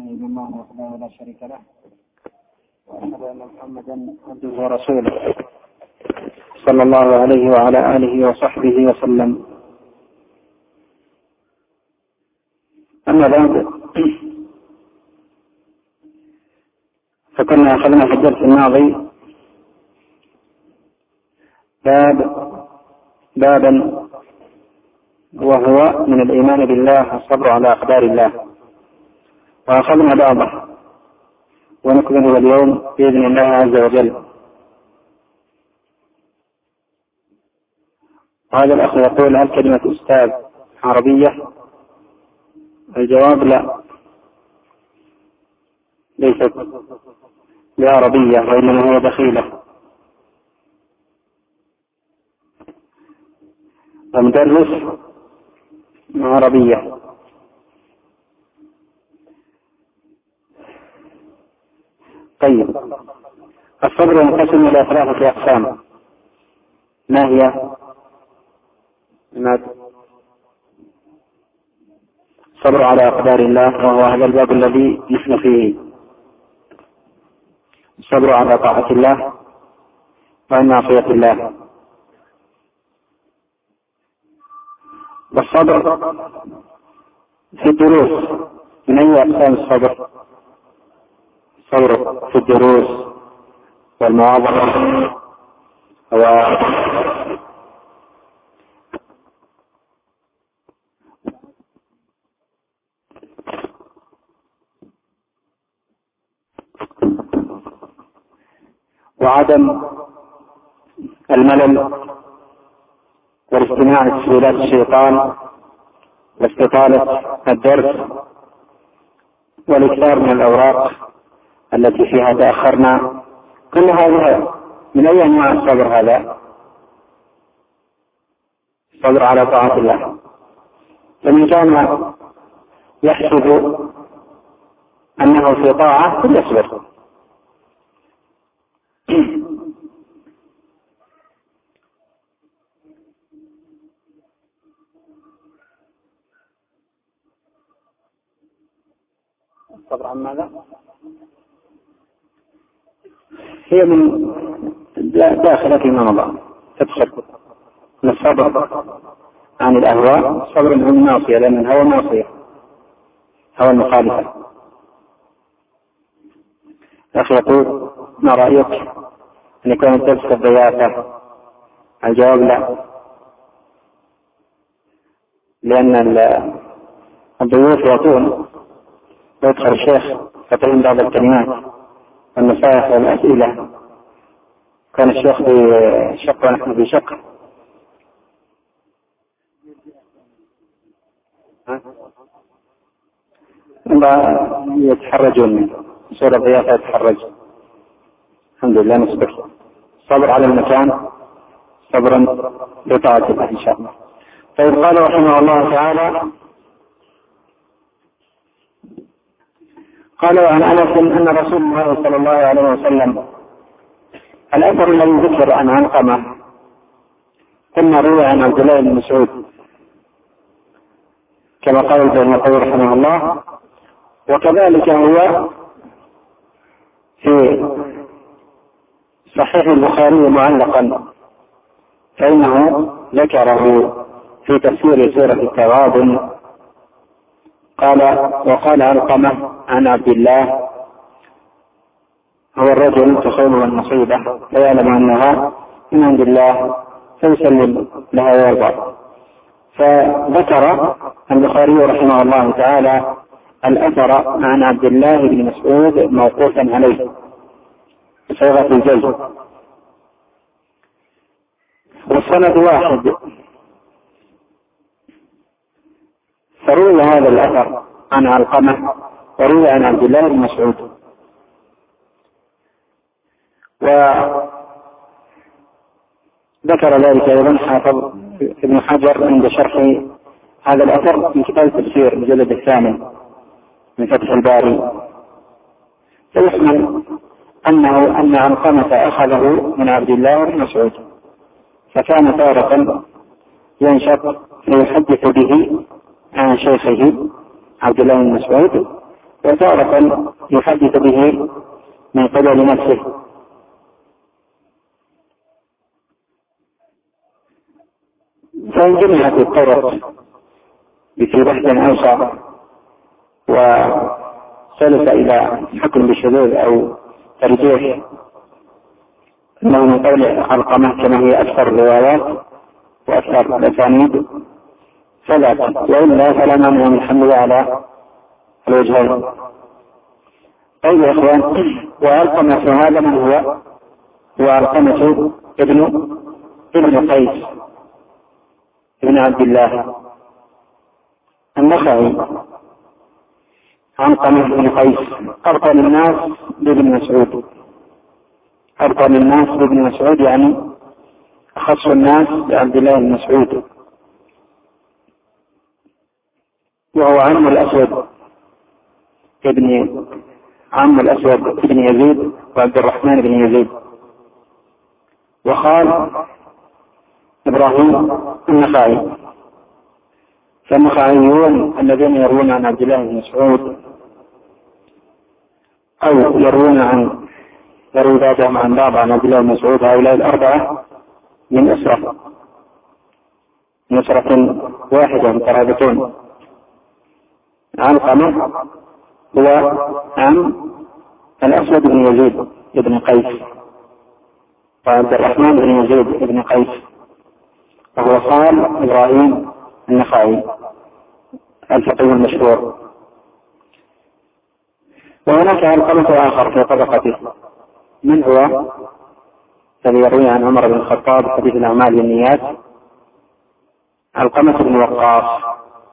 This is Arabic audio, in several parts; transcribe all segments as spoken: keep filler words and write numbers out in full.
إلا الله وحده لا شريك له وأشهد أن محمدا عبده ورسوله صلى الله عليه وعلى آله وصحبه وسلم. أما بعد، فكنا أخذنا في الدرس الماضي باب بابا وهو من الإيمان بالله والصبر على أقدار الله، وأخذنا بعضه ونكمله اليوم بإذن الله عز وجل. وهذا الأخ يقول: هل كلمة أستاذ عربية؟ الجواب: لا، ليست بعربية وإنما هي دخيلة. ومدرس عربية. طيب، الصبر ينقسم إلى ثلاثة أقسام. ما هي؟ الصبر على أقدار الله، وهو هذا الباب الذي نحن فيه. الصبر على طاعة الله وعن معصية الله. والصبر في الدروس. من أي أقسام الصبر؟ الصبر في الدروس والمواظبة و وعدم الملل والاستماع لتسويلات الشيطان واستطالة الدرس والإكثار من الأوراق التي فيها تأخرنا. كل هذا من أي أنواع الصبر؟ هذا الصبر على طاعة الله. فمن كان يحسب أنه في طاعة فليصبر. الصبر عن ماذا؟ هي من داخلة فيما مضى. تبصر من الصبر عن الأهواء، الصبر عن المعصية، لأن الهوى معصية، هوى المخالفة. أخي يقول: ما رأيك أن يكون الدرس الضيافة؟ الجواب: لا، لأن الضيوف يأتون ويدخل الشيخ يقولون بعض الكلمات والنصائح والأسئلة. كان الشيخ بشق ونحن بشق. يتحرجون منه، صورة ضيافة يتحرج. الحمد لله نصبر. صبر على المكان، صبرا بطاعة الله إن شاء الله. طيب، قال رحمه الله تعالى: قال: وعن أنس أن رسول الله صلى الله عليه وسلم، الأثر الذي ذكر عن علقمة ثم روى عن عبد الله بن مسعود كما قال البيهقي رحمه الله، وكذلك هو في صحيح البخاري معلقا، فإنه ذكره في تفسير سورة التغابن. قال: وقال علقمة عن عبد الله: هو الرجل تصومه المصيبة فيعلم أنها من عند الله فيسلم لها ويرضى. فذكر البخاري رحمه الله تعالى الأثر عن عبد الله بن مسعود موقوفا عليه بصيغة الجزم، والسند واحد. فروي هذا الأثر عن علقمة وروي عن عبد الله بن مسعود. وذكر ذلك أيضا حافظ ابن حجر عند شرح هذا الأثر من كتاب التفسير المجلد الثامن من فتح الباري. فيحمل أنه أن علقمة أخذه من عبد الله بن مسعود، فكان تارة ينشط فيحدث به عن شيخه عبد الله بن مسعود، وتارة يحدث به من قبل نفسه. فإن جمعت الطرق في بحث أوسع وسلس إلى حكم بالشذوذ أو ترجيح أنه من قول علقمة كما هي أكثر الروايات وأكثر الأسانيد فلا، وإلا فلا مانع من حمله على الوجهين. طيب يا إخوان، وعلقمة هذا من هو؟ هو علقمة ابن ابن قيس ابن عبد الله النخعي. علقمة بن قيس أرقى الناس بابن مسعود، أرقى الناس بابن مسعود يعني أخص الناس بعبد الله بن مسعود، وهو عم الأسود ابن عم الأسود ابن يزيد وعبد الرحمن بن يزيد. وقال إبراهيم النخعي. فالنخعيون الذين يروون عن عبد الله بن مسعود أو يروون عن يروي ذاتهم عن بعض عن عبد الله بن مسعود، هؤلاء الأربعة من أسرة من أسرة واحدة مترابطون. علقمة هو عم الأسود بن يزيد بن قيس، وعبد الرحمن بن يزيد بن قيس، وهو قال إبراهيم النخعي الفقيه المشهور. وهناك علقمة آخر في طبقته، من هو؟ الذي يروي عن عمر بن الخطاب حديث الأعمال بالنيات، علقمة بن وقاص.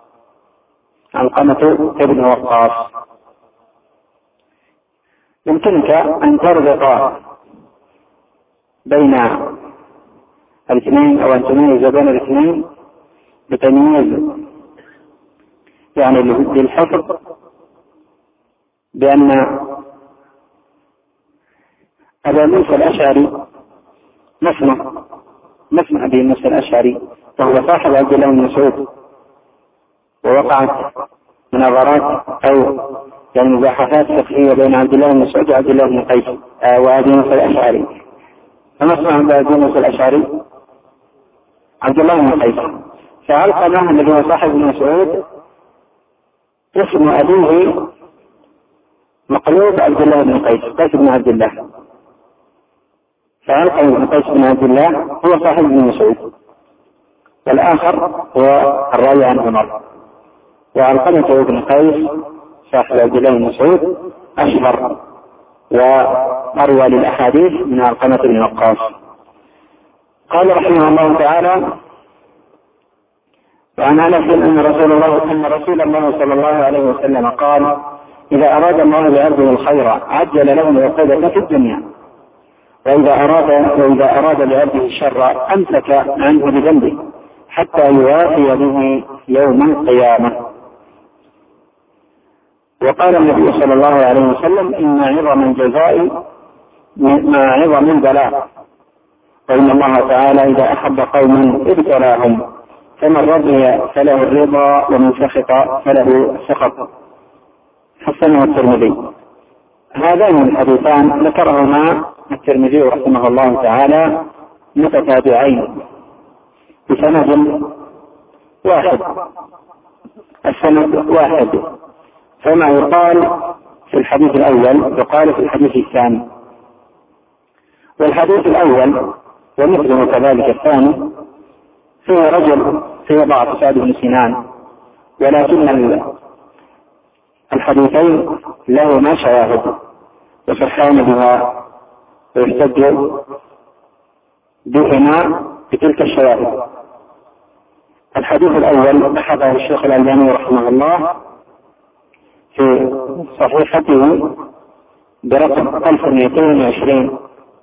علقمة ابن وقاص. يمكنك أن تربط بين الاثنين أو أن تميز بين الاثنين بتمييز يعني للحفظ، بأن أبا موسى الأشعري مسمع مسمع أبي موسى الأشعري وهو صاحب عبد الله بن مسعود، ووقعت مناظرات أو يعني مباحثات فقهية بين عبد الله بن مسعود وعبد الله بن قيس آه وأبي موسى الأشعري. فمسمع بأبي موسى الأشعري عبد الله بن قيس. فعلقمة الذي هو صاحب بن مسعود اسم أبيه مقلوب عبد الله بن قيس، قيس بن عبد الله. فعلقمة بن قيس بن عبد الله هو صاحب بن مسعود، والآخر هو الراوي عن عمر. وعلقمة بن قيس صاحب عبد الله بن مسعود أشهر وأروى للأحاديث من علقمة بن وقاص. قال رحمه الله تعالى: وعن أنس أن رسول الله أن رسول الله صلى الله عليه وسلم قال: إذا أراد الله بعبده الخير عجل له العقوبة في الدنيا، وإذا أراد وإذا أراد بعبده الشر أمسك عنه بذنبه حتى يوافي به يوم القيامة. وقال النبي صلى الله عليه وسلم: إن عظم الجزاء مع عظم البلاء، وإن الله تعالى إذا أحب قوما ابتلاهم، فمن رضي فله الرضا ومن سخط فله السخط. حسنه الترمذي. هذان الحديثان ذكرهما الترمذي رحمه الله تعالى متتابعين بسند واحد، السند واحد، فما يقال في الحديث الأول يقال في الحديث الثاني. والحديث الأول ومثله كذلك الثاني فيه رجل فيه ضعف سعد بن سنان، ولكن الحديثين لهما شواهد يصحان بها ويحتج بهما بتلك الشواهد. الحديث الأول بحثه الشيخ الألباني رحمه الله في صحيحته برقم ألف ومئتين وعشرين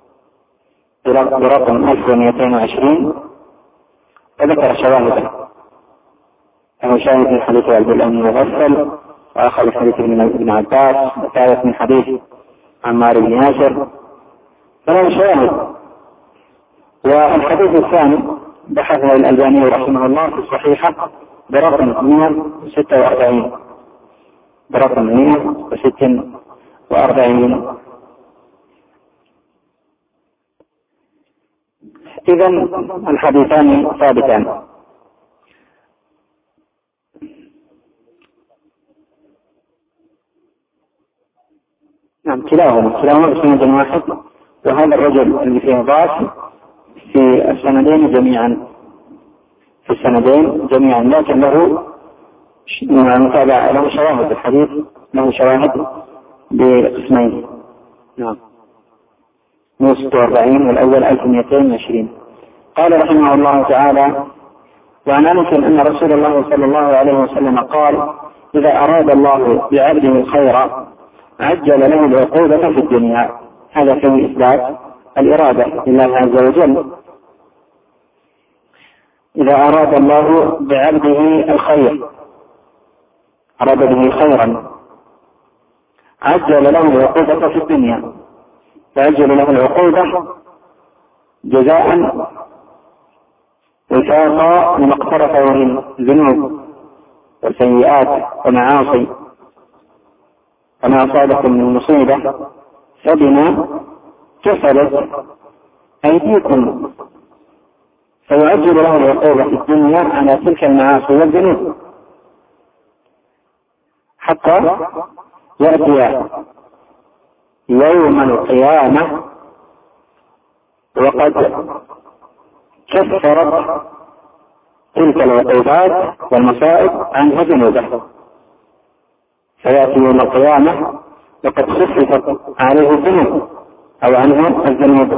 برقم ألف ومئتين وعشرين، وذكر شواهده، أو شاهد من حديث عبد الله بن مغفل، وآخر حديث ابن عباس، وثالث من حديث عمار بن ياسر، فله شواهد. والحديث الثاني بحثه الألباني رحمه الله في الصحيحة برقم مئة وستة وأربعين، برقم مئة وست وأربعين. إذن الحديثان ثابتان. نعم كلاهما كلاهما بسند واحد، وهذا الرجل اللي فيه ضعف في السندين جميعا في السندين جميعا لكن له متابعة، له شواهد الحديث، له شواهد بقسمين. نعم مئة وستة وأربعين والأول ألف ومئتين وعشرين. قال رحمه الله تعالى: وعن أنس أن رسول الله صلى الله عليه وسلم قال: إذا أراد الله بعبده الخير عجل له العقوبة في الدنيا. هذا في إثبات الإرادة لله عز وجل. إذا أراد الله بعبده الخير أراد به خيرا عجل له العقوبة في الدنيا، فعجل له العقوبة جزاء وفاقا لما اقترفه من ذنوب وسيئات ومعاصي، وما أصابكم من مصيبة فبما كسبت أيديكم، فيعجل له العقوبة في الدنيا على تلك المعاصي والذنوب حتى يأتي يوم القيامة وقد كفرت تلك العقوبات والمصائب عنها ذنوبه، فيأتي يوم القيامة وقد خففت عليه الذنوب أو عنه الذنوب.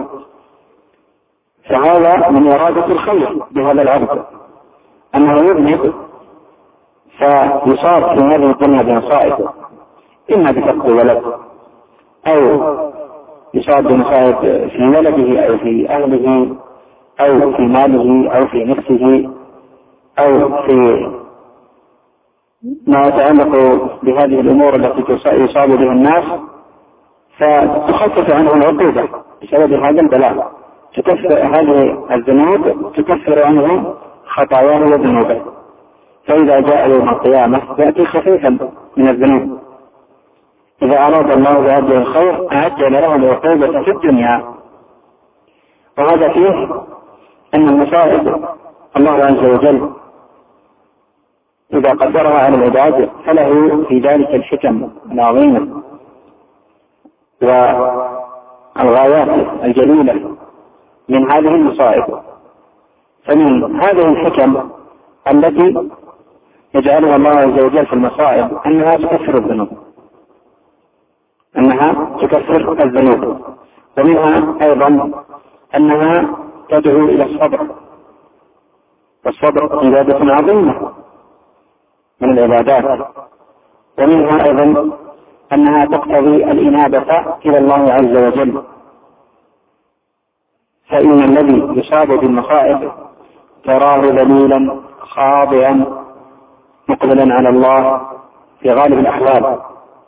فهذا من إرادة الخير بهذا العبد، أنه يذنب فيصاب في هذه الدنيا بمصائب، إما بفقد ولد أو يصاب بمصائب في ولده أو في أهله أو في ماله أو في نفسه أو في ما يتعلق بهذه الأمور التي يصاب بها الناس، فتخفف عنه العقوبة بسبب هذا البلاء، تكفر هذه الذنوب تكفر عنه خطاياه وذنوبه. فإذا جاء يوم القيامة يأتي خفيفا من الذنوب. إذا أراد الله بعبده الخير أعجل له العقوبة في الدنيا. وهذا فيه أن المصائب الله عز وجل إذا قدرها على العباد فله في ذلك الحكم العظيمة والغايات الجليلة من هذه المصائب. فمن هذه الحكم التي يجعلها الله عز وجل في المصائب أنها تكفر الذنوب أنها تكفر الذنوب ومنها أيضا أنها تدعو إلى الصبر، والصبر عبادة عظيمة من العبادات. ومنها أيضا أنها تقتضي الإنابة إلى الله عز وجل، فإن الذي يصاب بالمصائب تراه ذليلا خاضعا مقبلا على الله في غالب الأحوال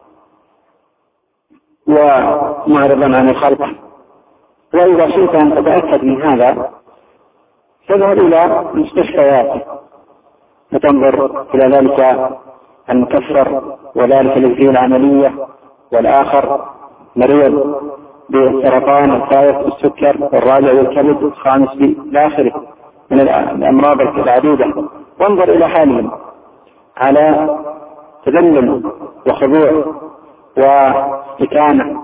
ومعرضا عن الخلق. وإذا شئت أن تتأكد من هذا تذهب إلى مستشفيات فتنظر إلى ذلك المكفر وذلك الذي فيه العملية، والآخر مريض بالسرطان، الثالث بالسكر، والرابع بالكبد، الخامس بالآخر من الأمراض العديدة. وانظر إلى حالهم على تذلل وخضوع واستكانة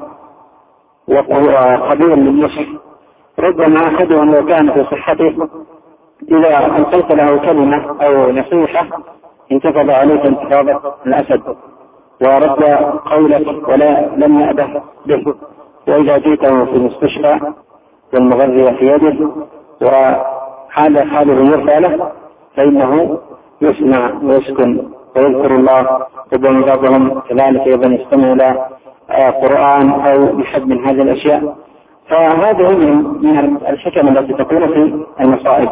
وقبول للنصح. ربما أحدهم لو كان في صحته إذا ألقيت له كلمة أو نصيحة انتفض عليك انتفاضة الأسد ورد قولك ولا لم يأبه به. وإذا جئته في المستشفى والمغذية في يده وحال حاله يرفع له فإنه يسمع ويسكن ويذكر الله. ربما بعضهم كذلك أيضا يستمع إلى قرآن أو بحد من هذه الأشياء. فهذه من الحكم التي تكون في المصائب،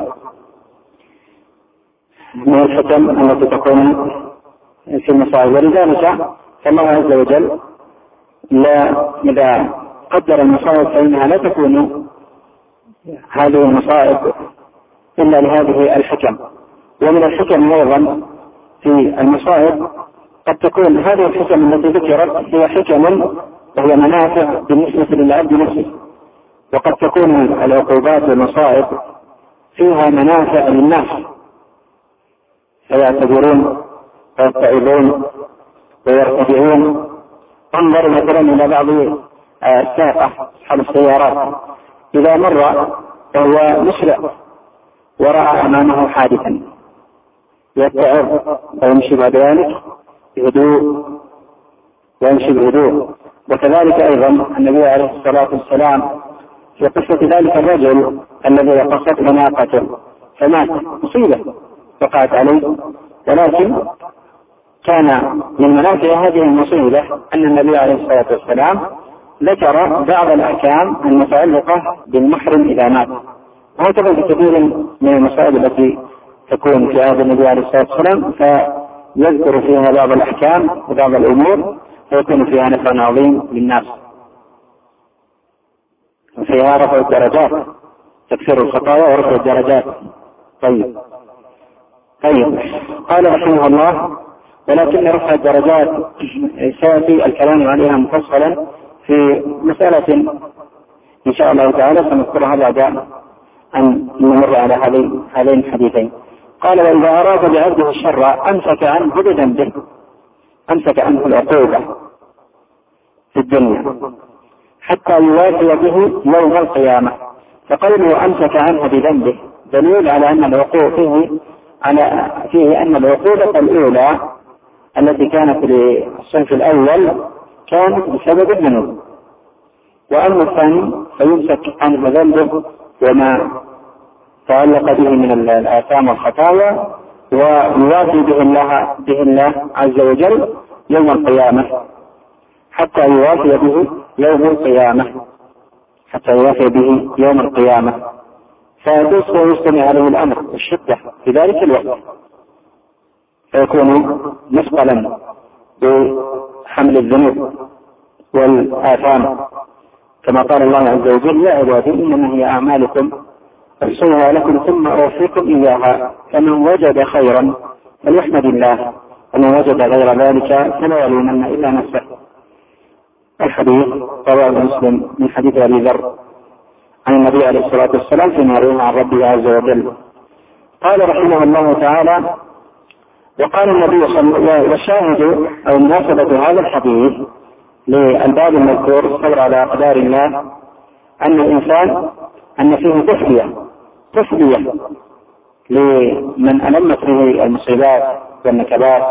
من الحكم التي تكون في المصائب. ولذلك فالله عز وجل لا إذا قدر المصائب فإنها لا تكون هذه المصائب إلا لهذه الحكم. ومن الحكم أيضا في المصائب قد تكون هذه الحكم التي ذكرت هي حكم وهي منافع بالنسبة للعبد نفسه، وقد تكون العقوبات والمصائب فيها منافع للناس فيعتبرون ويتعظون ويرتدعون. انظر مثلا إلى بعض السائقة أصحاب السيارات إذا مر وهو مسرع ورأى أمامه حادثا يتعظ ويمشي بعد ذلك بهدوء ويمشي بهدوء. وكذلك أيضا النبي عليه الصلاة والسلام في قصة ذلك الرجل الذي قصته ناقته فمات، مصيبة وقعت عليه، ولكن كان من منافع هذه المصيبة أن النبي عليه الصلاة والسلام ذكر بعض الأحكام المتعلقة بالمحرم إذا مات، وهكذا كثير من المسائل التي تكون في هذا النبي عليه الصلاة والسلام فيذكر فيها بعض الأحكام وبعض الأمور فيكون فيها نفع عظيم للناس، وفيها رفع الدرجات، تكسير الخطايا ورفع الدرجات. طيب طيب قال رحمه الله: ولكن رفع الدرجات سيأتي الكلام عليها مفصلا في مسألة إن شاء الله تعالى سنذكرها بعد أن نمر على هذين الحديثين. قال: وإذا أراد بعبده الشر أمسك عنه بذنبه، أمسك عنه العقوبة في الدنيا حتى يوافي به يوم القيامة. فقوله أمسك عنه بذنبه دليل على أن العقوبة فيه على فيه أن العقوبة الأولى التي كانت للصنف الأول كانت بسبب الذنوب، وأما الثاني فيمسك عنه ذنبه وما تعلق به من الآثام والخطايا ويوافي به الله به الله عز وجل يوم القيامة حتى يوافي به يوم القيامة حتى يوافي به يوم القيامة فيدوس ويستمع عليه الأمر والشدة في ذلك الوقت، فيكون مثقلا بحمل الذنوب والآثام، كما قال الله عز وجل: يا عبادي إنما هي أعمالكم أحصيها لكم ثم أوفيكم إياها، فمن وجد خيرا فليحمد الله ومن وجد غير ذلك فلا يلومن إلا نفسه. الحديث رواه مسلم من حديث أبي ذر عن النبي عليه الصلاة والسلام فيما روى عن ربه عز وجل. قال رحمه الله تعالى: وقال النبي صلى الله عليه وسلم: والشاهد أو مناسبة هذا الحديث للباب المذكور الصبر على أقدار الله أن الإنسان أن فيه تسلية تسلية لمن ألمت به المصيبات والنكبات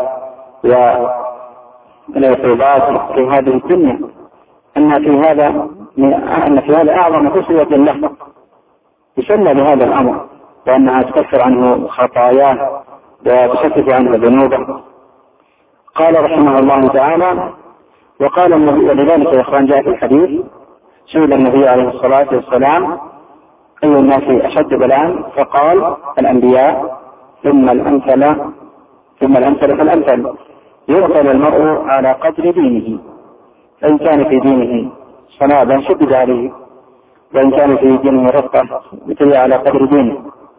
والعقوبات في هذه الدنيا، أن في هذا أن في هذا أعظم تسلية له يسلى بهذا الأمر، وأنها تكفر عنه خطاياه وتخفف عنه ذنوبه. قال رحمه الله تعالى: وقال النبي، ولذلك يا إخوان جاء في الحديث: سئل النبي عليه الصلاة والسلام: أي الناس أشد بلاء؟ فقال: الأنبياء ثم الأمثل ثم الأمثل فالأمثل، يبتلى المرء على قدر دينه، فإن كان في دينه صلابا شدد عليه، وإن كان في دينه رفقة ابتلي على قدر دينه.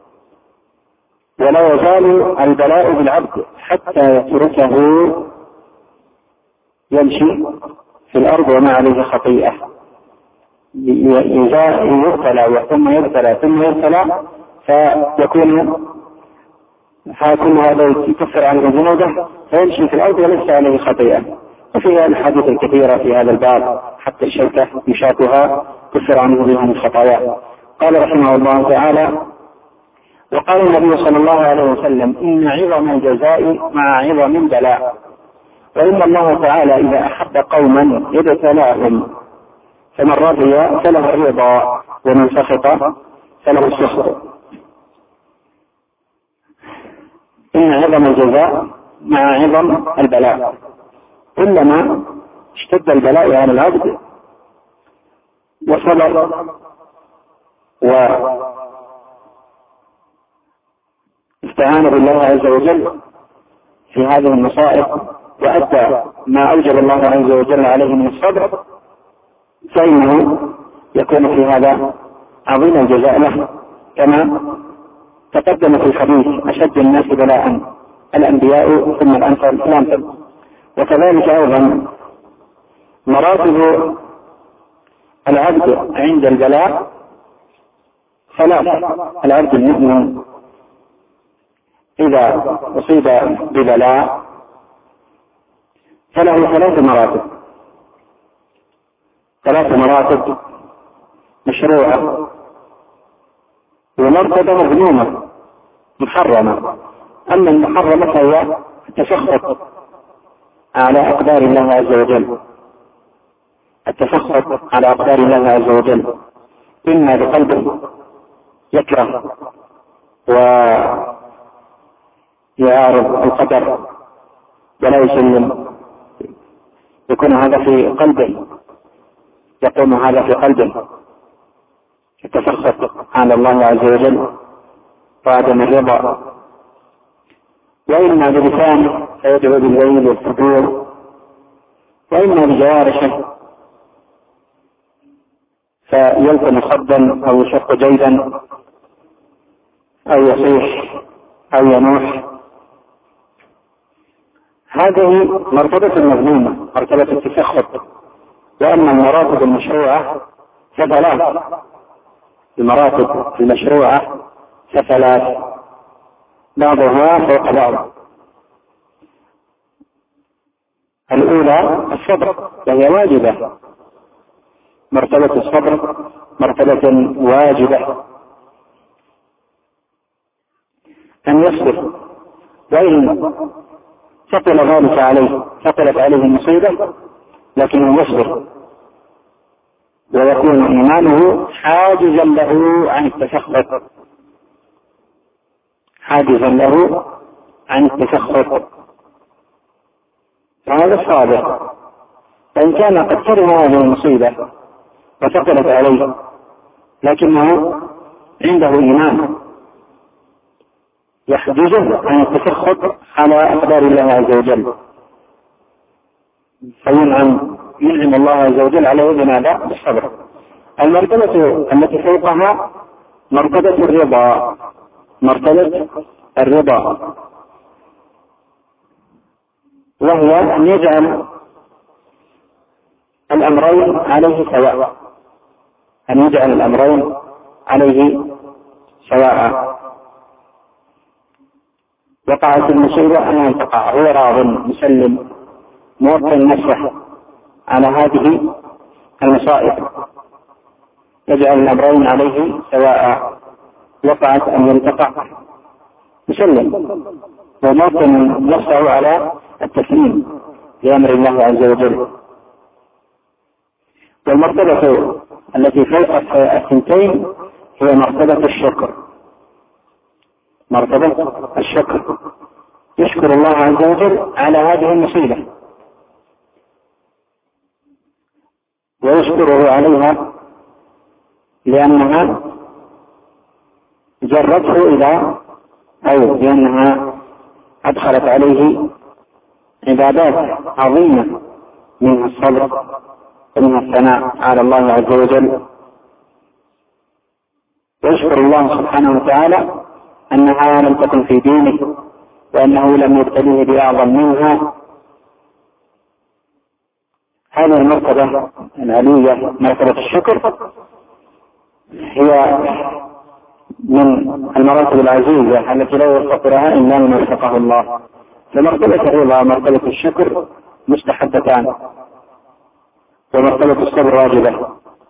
ولا يزال البلاء بالعبد حتى يتركه يمشي في الأرض وما عليه خطيئة، يبتلى ثم يبتلى ثم يبتلى فيكون فيكون هذا يكفر عنه ذنوبه فيمشي في الأرض وليس عليه خطيئة. وفي الحديث الكثيرة في هذا الباب حتى الشوكة يشاكها كفر عنه بها من خطاياه. قال رحمه الله تعالى: وقال النبي صلى الله عليه وسلم: إن عظم الجزاء مع عظم البلاء، وإن الله تعالى إذا أحب قوما ابتلاهم، فمن رضي فله الرضا ومن سخط فله السخط. إن عظم الجزاء مع عظم البلاء، كلما اشتد البلاء على العبد وصبر واستعان بالله عز وجل في هذه المصائب وأدى ما أوجب الله عز وجل عليه من الصبر، فإنه يكون في هذا عظيم الجزاء له، كما تقدم في الحديث: أشد الناس بلاء الأنبياء ثم الأمثل فالأمثل. وكذلك أيضا مراتب العبد عند البلاء ثلاثة. العبد المؤمن إذا أصيب ببلاء فله ثلاث مراتب ثلاث مراتب مشروعة ومرتبة مذمومة محرمة. أما المحرمة فهي التسخط على أقدار الله عز وجل التسخط على أقدار الله عز وجل إما بقلبه يكره ويعارض القدر ولا يسلم، يكون هذا في قلبه، يقوم هذا في قلبه يتسخط على الله عز وجل وعدم الرضا، وإما بلسانه فيدعو بالويل والفجور، وإما بجوارحه فيلقم خدا أو يشق جيدا أو يصيح أو ينوح. هذه مرتبة مذمومة، مرتبة التسخط. وأما المراتب المشروعة فثلاث. المراتب المشروعة فثلاث بعضها فوق بعض. الأولى الصبر وهي واجبة، مرتبة الصبر مرتبة واجبة، أن يصبر وإن ثقل ذلك عليه ثقلت عليه المصيبة لكنه يصبر ويكون إيمانه حاجزا له عن التسخط حاجزا له عن التسخط فهذا الصابر. فإن كان قد كره هذه المصيبة وثقلت عليه لكنه عنده إيمان يحجزه عن التسخط على أقدار الله عز وجل، فينعم ينعم الله عز وجل عليه بماذا؟ بالصبر. المرتبة التي فوقها مرتبة الرضا مرتبة الرضا وهي أن يجعل الأمرين عليه سواء أن يجعل الأمرين عليه سواء. وقعت المصيبة أن تقع هو راض مسلم موطن نفسه على هذه المصائب، يجعل الأمرين عليه سواء. وقعت أن ينتقع مسلم وموطن نفسه على التسليم لأمر الله عز وجل. والمرتبة التي فوق الثنتين هي مرتبة الشكر مرتبة الشكر يشكر الله عز وجل على هذه المصيبة ويشكره عليها لأنها جرته إلى أو لأنها أدخلت عليه عبادات عظيمة منها الصبر ومنها الثناء على الله عز وجل. ويشكر الله سبحانه وتعالى أنها لم تكن في دينه وأنه لم يبتليه بأعظم منها. هذه المرتبة العلية مرتبة الشكر هي من المراتب العزيزة التي لا يستطيعها إلا من وفقه الله. فمرتبة الرضا مرتبة الشكر مستحبتان ومرتبة الصبر واجبة.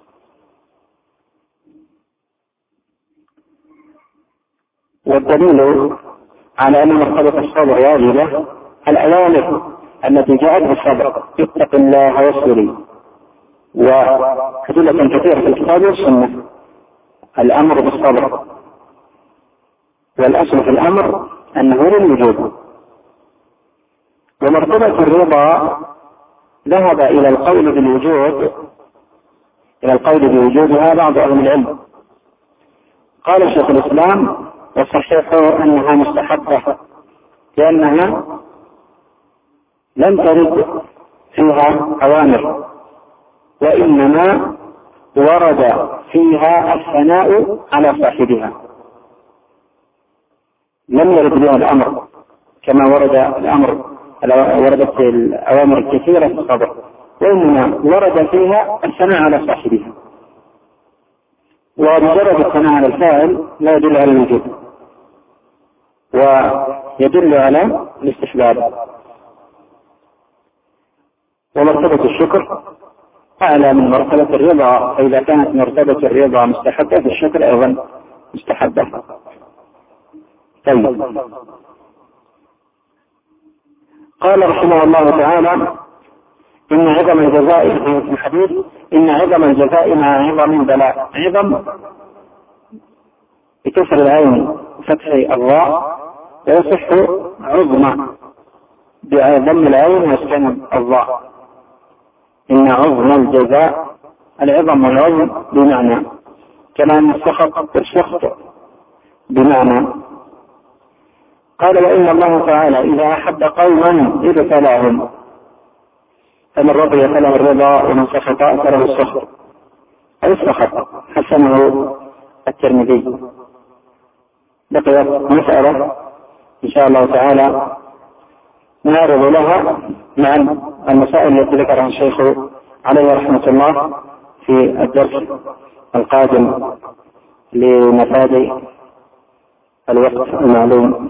والدليل على أن مرتبة الصبر واجبة الأوامر التي جاءت بالصبر اتق الله واصبري، وأدلة كثيرة في الكتاب والسنة الأمر بالصبر، والأصل في الأمر أنه للوجوب. ومرتبة الرضا ذهب إلى القول بالوجود إلى القول بوجودها بعض أهل العلم. قال شيخ الإسلام والصحيح أنها مستحبة لأنها لم ترد فيها أوامر وإنما ورد فيها الثناء على صاحبها، لم يرد بها الأمر كما ورد الأمر وردت الأوامر الكثيرة في الصبر، وإنما ورد فيها الثناء على صاحبها، ومجرد الثناء على الفاعل لا يدل على الوجوب ويدل على الاستحباب. ومرتبة الشكر أعلى من مرتبة الرضا، فإذا كانت مرتبة الرضا مستحبة فالشكر أيضا مستحبة. طيب، قال رحمه الله تعالى: إن عظم الجزاء في الحديث إن عظم الجزاء مع عظم البلاء. عظم بكسر العين وفتح الراء، ويصح عظمى بضم العين وسكن الراء. إن عظم الجزاء العظم والعظم بمعنى، كما أن السخط السخط بمعنى. قال: وإن الله تعالى إذا أحب قوما ابتلاهم، فمن رضي فله الرضا ومن سخط فله السخط أو السخط. حسنه الترمذي. بقيت مسألة إن شاء الله تعالى نعرض لها مع المسائل التي ذكرها الشيخ عليه رحمة الله في الدرس القادم لنفاذ الوقت المعلوم.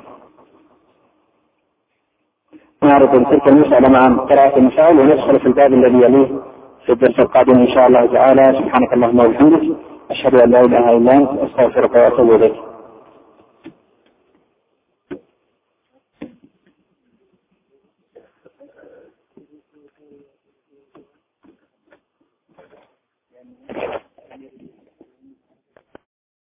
نعرض تلك المسألة مع قراءة المسائل، وندخل في الباب الذي يليه في الدرس القادم إن شاء الله تعالى. سبحانك اللهم وبحمدك، أشهد أن لا إله إلا أنت، أستغفرك وأتوب إليك.